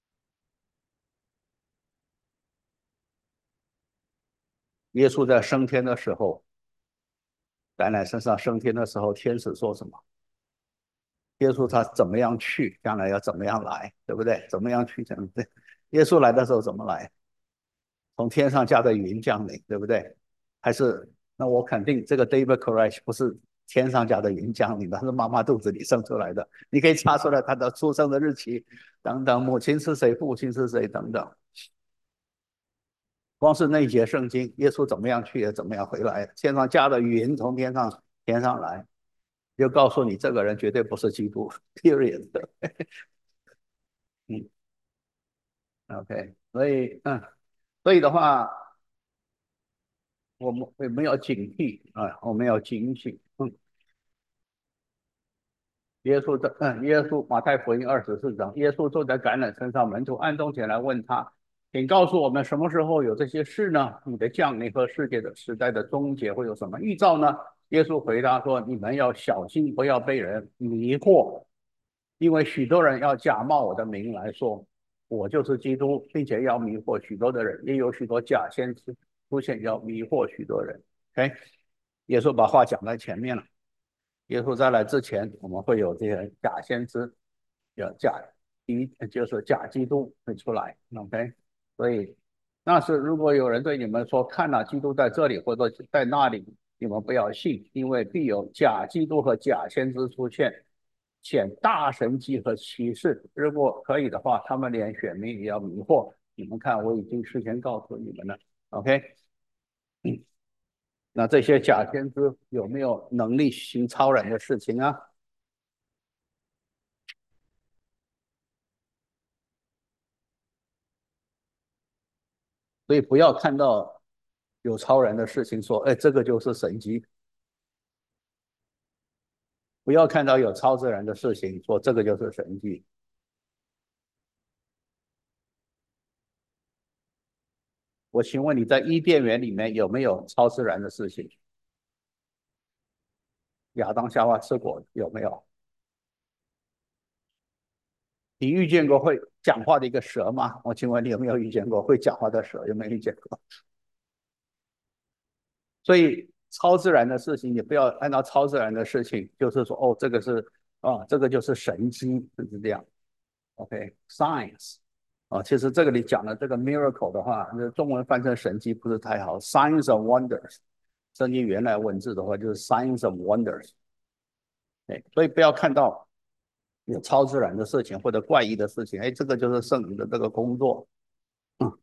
耶稣在升天的时候，橄榄身上升天的时候，天使说什么？耶稣他怎么样去，将来要怎么样来，对不对？怎么样去，怎么对？耶稣来的时候怎么来？从天上驾着云降临，对不对？还是那我肯定这个 David Koresh 不是天上驾的云降临的，他是妈妈肚子里生出来的。你可以查出来他的出生的日期等等，母亲是谁，父亲是谁等等。光是那一节圣经，耶稣怎么样去，也怎么样回来，天上驾的云从天上天上来。就告诉你这个人绝对不是基督，period 的。嗯，OK，所以嗯，所以的话，我们我们要警惕啊，我们要警醒。嗯，耶稣的嗯，耶稣马太福音二十四章，耶稣坐在橄榄山上，门徒暗中前来问他，请告诉我们什么时候有这些事呢？你的降临和世界的时代的终结会有什么预兆呢？耶稣回答说：你们要小心，不要被人迷惑。因为许多人要假冒我的名来说，我就是基督，并且要迷惑许多的人，也有许多假先知出现，要迷惑许多人。 OK，耶稣把话讲在前面了。耶稣在来之前，我们会有这些假先知，有假一就是假基督会出来。OK，所以那是如果有人对你们说看了基督在这里或者在那里，你们不要信，因为必有假基督和假先知出现，显大神迹和奇事。如果可以的话，他们连选民也要迷惑。你们看，我已经事先告诉你们了。OK，那这些假先知有没有能力行超人的事情啊？所以不要看到有超人的事情说，哎，这个就是神迹；不要看到有超自然的事情说这个就是神迹。我请问你在伊甸园里面有没有超自然的事情？亚当夏娃吃果有没有？你遇见过会讲话的一个蛇吗？我请问你有没有遇见过会讲话的蛇？有没有遇见过？所以超自然的事情，你不要按照超自然的事情，就是说哦，这个是啊，这个就是神迹，就是这样。OK，science、okay? 啊，其实这个里讲的这个 miracle 的话，那中文翻成神迹不是太好，signs and wonders。圣经原来文字的话就是 signs and wonders。哎，所以不要看到有超自然的事情或者怪异的事情，哎，这个就是圣灵的这个工作。嗯，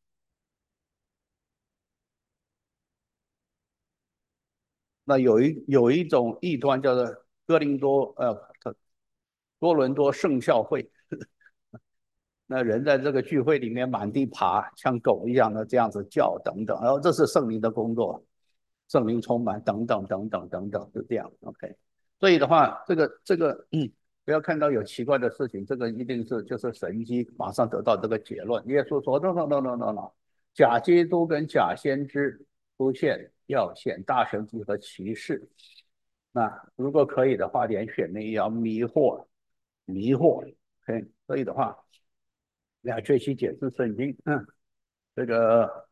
那有一有一种异端叫做哥林多呃多伦多圣教会，那人在这个聚会里面满地爬，像狗一样的这样子叫等等，然后这是圣灵的工作，圣灵充满等等等等等等，就这样。OK，所以的话，这个这个嗯，不要看到有奇怪的事情，这个一定是就是神迹，马上得到这个结论。耶稣说：“no no no no no no，假基督跟假先知出现，要显大神迹和奇事。那如果可以的话，连选民也要迷惑迷惑。OK，所以的话。”要学习解释圣经。嗯，这个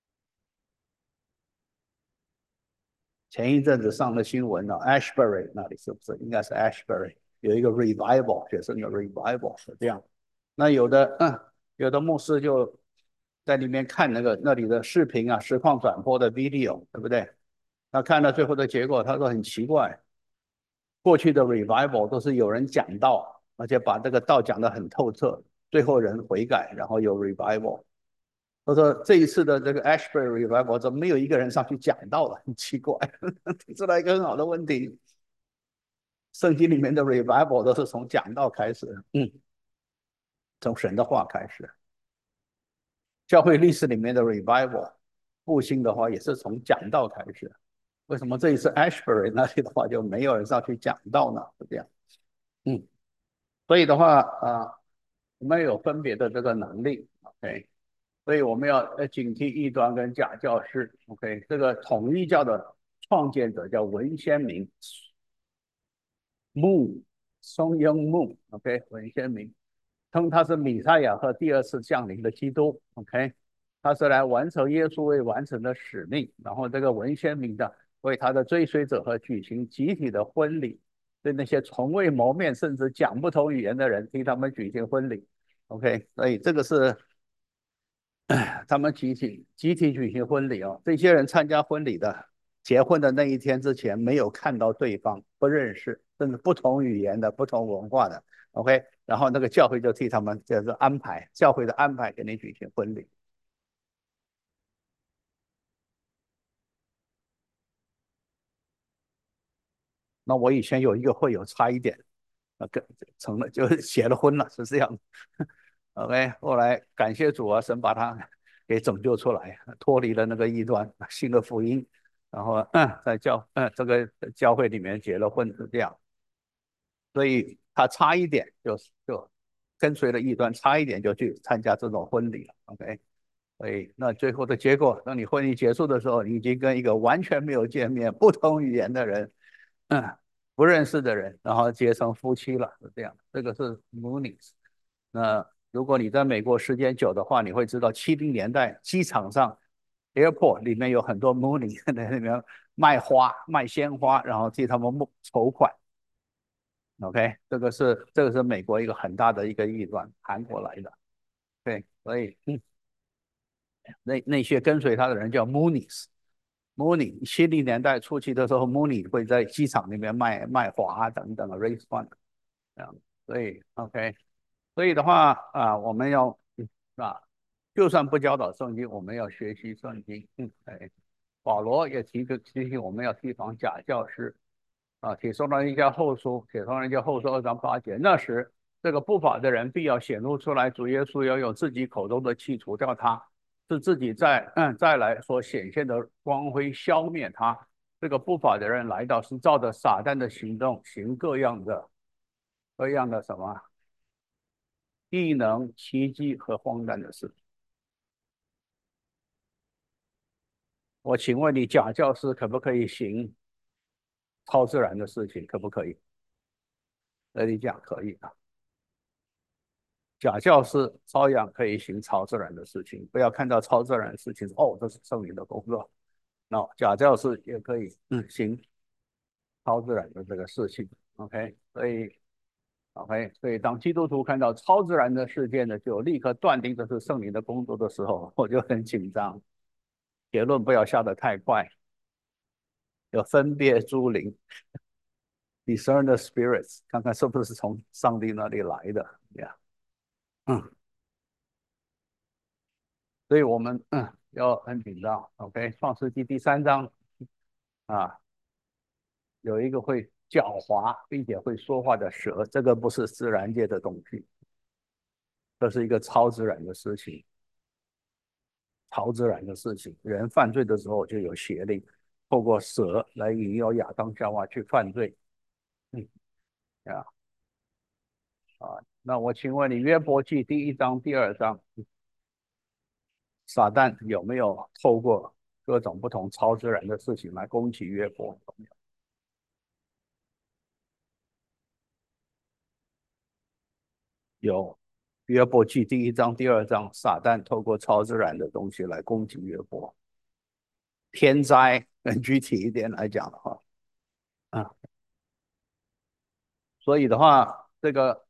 前一阵子上的新闻呢、啊、，Ashbury 那里是不是应该是 Ashbury 有一个 revival， 学生的 revival 是这样。那有的嗯，有的牧师就在里面看那个那里的视频啊，实况转播的 video， 对不对？他看到最后的结果，他说很奇怪，过去的 revival 都是有人讲道，而且把这个道讲得很透彻，最后人悔改，然后有 revival。他说这一次的这个 Ashbury Revival 怎么没有一个人上去讲道了？很奇怪，提出来一个很好的问题。圣经里面的 Revival 都是从讲道开始，嗯，从神的话开始。教会历史里面的 Revival，复兴的话也是从讲道开始。为什么这一次 Ashbury 那里的话就没有人上去讲道呢？是这样，嗯，所以的话啊、呃，我们有分别的这个能力，OK。所以我们要呃警惕异端跟假教师。OK，这个统一教的创建者叫文先明，穆松英穆。OK，文先明称他是弥赛亚和第二次降临的基督。OK，他是来完成耶稣未完成的使命。然后这个文先明的为他的追随者和举行集体的婚礼，对那些从未谋面甚至讲不同语言的人替他们举行婚礼。OK，所以这个是。他们集体集体举行婚礼哦，这些人参加婚礼的，结婚的那一天之前没有看到对方，不认识，甚至不同语言的、不同文化的。OK，然后那个教会就替他们就是安排，教会的安排给你举行婚礼。那我以前有一个会友，差一点，那跟成了就是结了婚了，是这样。OK，后来感谢主啊，神把他给拯救出来，脱离了那个异端，信了福音，然后嗯，在教嗯这个教会里面结了婚，是这样。所以他差一点就就跟随了异端，差一点就去参加这种婚礼了。OK，所以那最后的结果，当你婚礼结束的时候，你已经跟一个完全没有见面、不同语言的人，嗯，不认识的人，然后结成夫妻了，是这样。这个是 Moonies。那如果你在美国时间久的话，你会知道七零年代机场上 airport 里面有很多 Mooney 在里面卖花、卖鲜花，然后替他们募筹款。OK，这个是这个是美国一个很大的一个异端，韩国来的。对，所以嗯，那那些跟随他的人叫 Moonies。Mooney 七零年代初期的时候，Mooney 会在机场里面卖卖花等等的 raise fund。这样，所以 OK，所以的话啊，我们要啊，就算不教导圣经，我们要学习圣经。嗯，哎，保罗也提个提醒我们要提防假教师。啊，铁送人家后书，铁送人家后书二章八节，那时这个不法的人必要显露出来，主耶稣要用自己口中的气除掉他，是自己再嗯再来所显现的光辉消灭他。这个不法的人来到是照着撒旦的行动行各样的各样的什么异能、奇迹和荒诞的事。我请问你，假教师可不可以行超自然的事情？可不可以？那你讲可以啊。假教师照样可以行超自然的事情，不要看到超自然的事情哦，这是圣灵的工作。那假教师也可以嗯行超自然的这个事情。OK，所以 OK，所以当基督徒看到超自然的事件呢，就立刻断定这是圣灵的工作的时候，我就很紧张。结论不要下得太快，要分别诸灵，discern the spirits，看看是不是从上帝那里来的呀。Yeah. 嗯，所以我们嗯要很紧张。OK，创世纪第三章啊，有一个会狡猾并且会说话的蛇，这个不是自然界的东西，这是一个超自然的事情。超自然的事情，人犯罪的时候就有邪灵，透过蛇来引诱亚当夏娃去犯罪。嗯啊啊，那我请问你，约伯记第一章、第二章，撒旦有没有透过各种不同超自然的事情来攻击约伯？有，约伯记第一章、第二章，撒旦透过超自然的东西来攻击约伯。天灾，更具体一点来讲的话，啊，所以的话，这个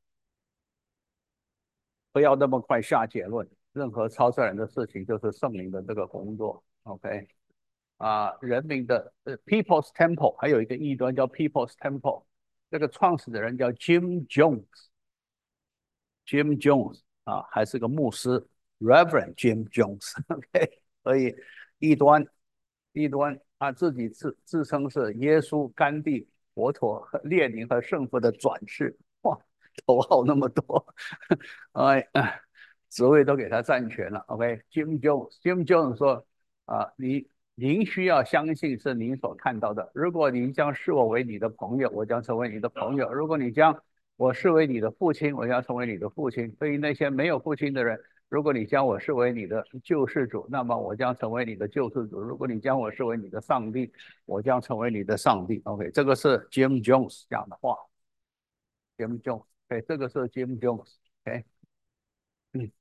不要那么快下结论。任何超自然的事情就是圣灵的这个工作。OK，啊，人民的呃 People's Temple，还有一个异端叫 People's Temple，这个创始的人叫 Jim Jones，Jim Jones 啊，还是个牧师，Reverend Jim Jones。OK，所以异端异端他自己自自称是耶稣、甘地、佛陀、列宁和圣父的转世。哇，头号那么多。哎，职位都给他占全了。OK，Jim Jones，Jim Jones 说啊，你您需要相信是您所看到的。如果您将视我为你的朋友，我将成为你的朋友；如果你将我视为你的父亲，我将成为你的父亲。对于那些没有父亲的人，如果你将我视为你的救世主，那么我将成为你的救世主；如果你将我视为你的上帝，我将成为你的上帝。OK，这个是 Jim Jones 讲的话。Jim Jones，对，这个是 Jim Jones。OK，嗯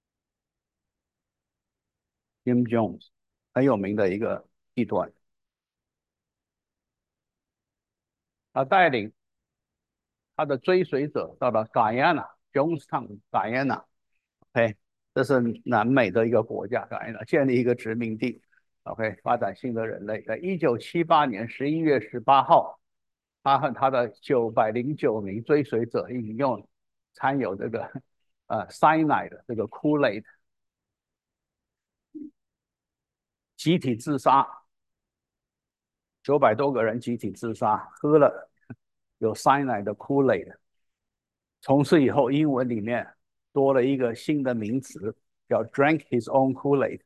，Jim Jones 很有名的一个异端，他带领他的追随者到了 Guyana、Jonestown、Guyana。OK，这是南美的一个国家，Guyana 建立一个殖民地。OK，发展新的人类。在一九七八年十一月十八号，他和他的九百零九名追随者饮用掺有这个呃 cyanide 的这个 Kool-Aid，集体自杀。九百多个人集体自杀，喝了有 cyanide 的 Kool-Aid。从此以后，英文里面多了一个新的名词，叫 drank his own Kool-Aid。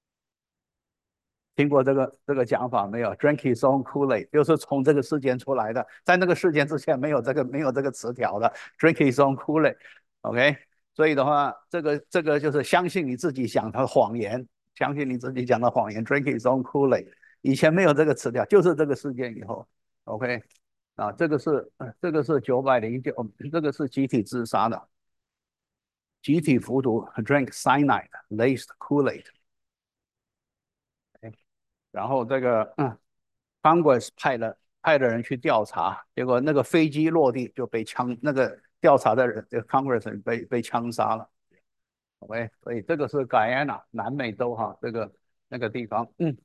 听过这个这个讲法没有？Drink his own Kool-Aid 就是从这个事件出来的，在那个事件之前没有这个没有这个词条的。Drink his own Kool-Aid，OK，所以的话，这个这个就是相信你自己讲的谎言，相信你自己讲的谎言。Drink his own Kool-Aid，以前没有这个词条，就是这个事件以后，OK，啊，这个是这个是九百零九，这个是集体自杀的，集体服毒，drink cyanide laced Kool-Aid。 然后这个嗯，Congress 派了派的人去调查，结果那个飞机落地就被枪，那个调查的人，这个 Congress 人被被枪杀了。OK，所以这个是 Guyana 南美洲哈，这个那个地方，嗯，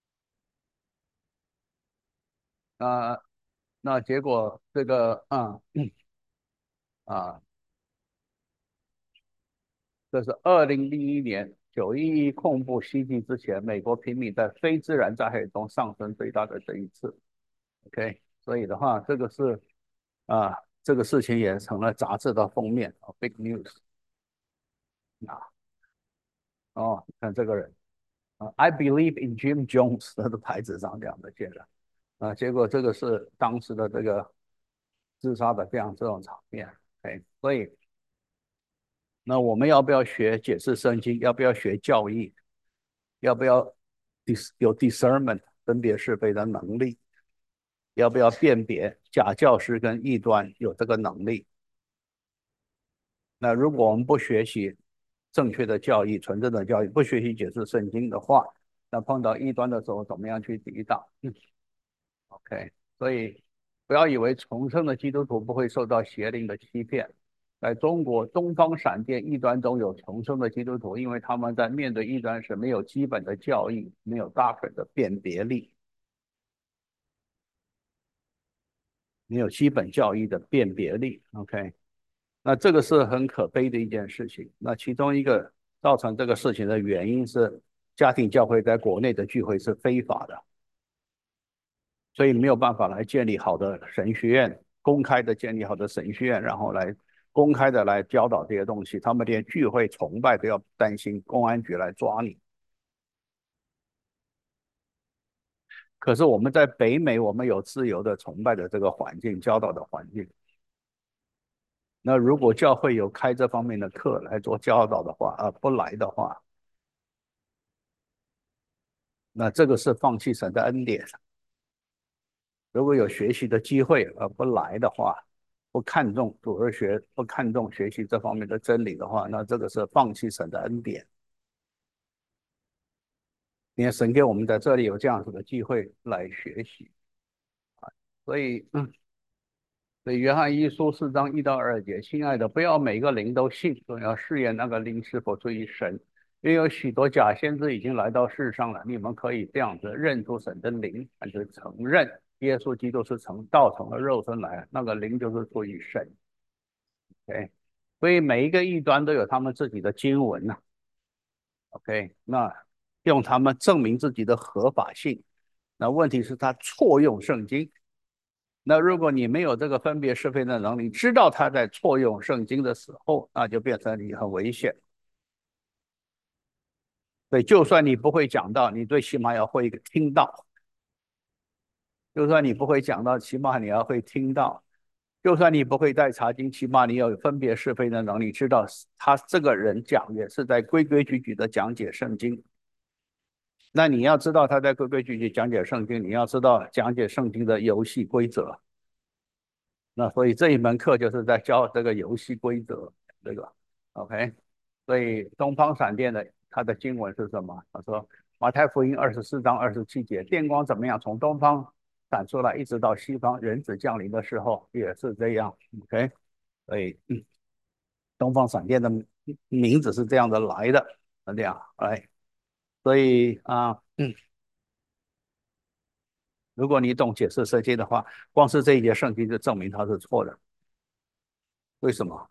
那那结果这个嗯嗯啊，这是二零零一年九一一恐怖袭击之前，美国平民在非自然灾害中上升最大的这一次。OK，所以的话，这个是啊，这个事情也成了杂志的封面啊，Big News 啊。哦，看这个人啊，I believe in Jim Jones，他的牌子上这样的写的啊，结果这个是当时的这个自杀的这样这种场面。OK，所以那我们要不要学解释圣经？要不要学教义？要不要 dis 有 discernment 分别是非的能力？要不要辨别假教师跟异端有这个能力？那如果我们不学习正确的教义、纯正的教义，不学习解释圣经的话，那碰到异端的时候，怎么样去抵挡？嗯，OK，所以不要以为重生的基督徒不会受到邪灵的欺骗。在中国东方闪电异端中有重生的基督徒，因为他们在面对异端时没有基本的教义，没有大可的辨别力，没有基本教义的辨别力。OK，那这个是很可悲的一件事情。那其中一个造成这个事情的原因是，家庭教会在国内的聚会是非法的，所以没有办法来建立好的神学院，公开的建立好的神学院，然后来公开的来教导这些东西。他们连聚会崇拜都要担心公安局来抓你。可是我们在北美，我们有自由的崇拜的这个环境，教导的环境。那如果教会有开这方面的课来做教导的话，而不来的话，那这个是放弃神的恩典。如果有学习的机会而不来的话，不看重主日学，不看重学习这方面的真理的话，那这个是放弃神的恩典。因为神给我们在这里有这样子的机会来学习，所以，嗯，所以约翰一书四章一到二节，亲爱的，不要每个灵都信，总要试验那个灵是否出于神，因为有许多假先知已经来到世上了。你们可以这样子认出神的灵，但是承认耶稣基督是成道成了肉身来，那个灵就是出于神。OK，所以每一个异端都有他们自己的经文呐、啊。OK，那用他们证明自己的合法性。那问题是他错用圣经。那如果你没有这个分别是非的能力，知道他在错用圣经的时候，那就变成你很危险。对，就算你不会讲到，你最起码要会听到；就算你不会讲到，起码你要会听到；就算你不会带查经，起码你要有分别是非的能力，知道他这个人讲也是在规规矩矩的讲解圣经。那你要知道他在规规矩矩讲解圣经，你要知道讲解圣经的游戏规则。那所以这一门课就是在教这个游戏规则，这个 OK。所以东方闪电的它的经文是什么？他说马太福音二十四章二十七节，电光怎么样从东方闪出来，一直到西方，人子降临的时候也是这样。OK，所以、嗯、东方闪电的名字是这样的来的，是这样。哎，所以啊，嗯，如果你懂解释圣经的话，光是这一节圣经就证明它是错的。为什么？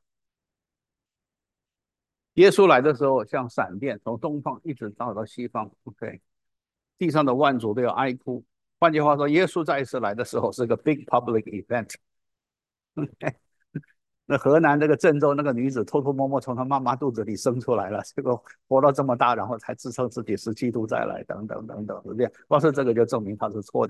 耶稣来的时候像闪电，从东方一直照到西方。OK，地上的万族都要哀哭。换句话说，耶稣再一次来的时候是个 big public event。那河南这个郑州那个女子偷偷摸摸从她妈妈肚子里生出来了，结果活到这么大，然后才自称自己是基督再来，等等等等，是这样。光是这个就证明他是错的。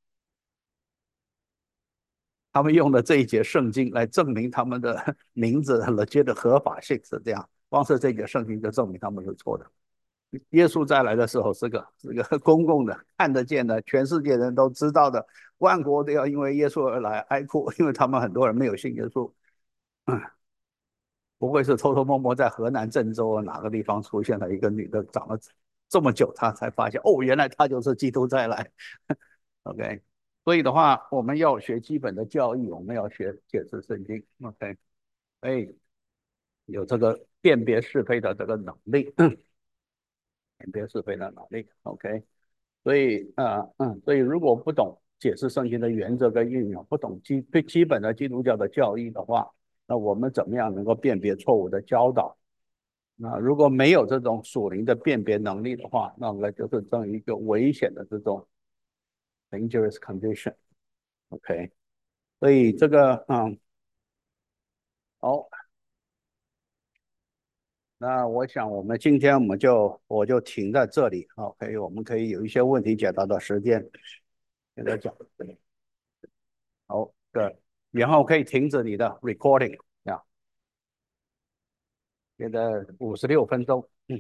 他们用的这一节圣经来证明他们的名字和接的合法性是这样，光是这一节圣经就证明他们是错的。耶稣再来的时候是个是个公共的、看得见的、全世界人都知道的，万国都要因为耶稣而来哀哭，因为他们很多人没有信耶稣。嗯，不会是偷偷摸摸在河南郑州哪个地方出现了一个女的，长得这么久，他才发现哦，原来他就是基督再来。OK，所以的话，我们要学基本的教义，我们要学解释圣经。OK，哎，有这个辨别是非的这个能力，辨别是非的能力。OK，所以呃嗯，所以如果不懂解释圣经的原则跟运用，不懂基最基本的基督教的教义的话，那我们怎么样能够辨别错误的教导？那如果没有这种属灵的辨别能力的话，那么就是这样一个危险的这种 dangerous condition。OK，所以这个嗯，好，那我想我们今天我们就我就停在这里。OK，我们可以有一些问题解答的时间，现在讲。好的，然后可以停止你的 recording 啊，现在五十六分钟。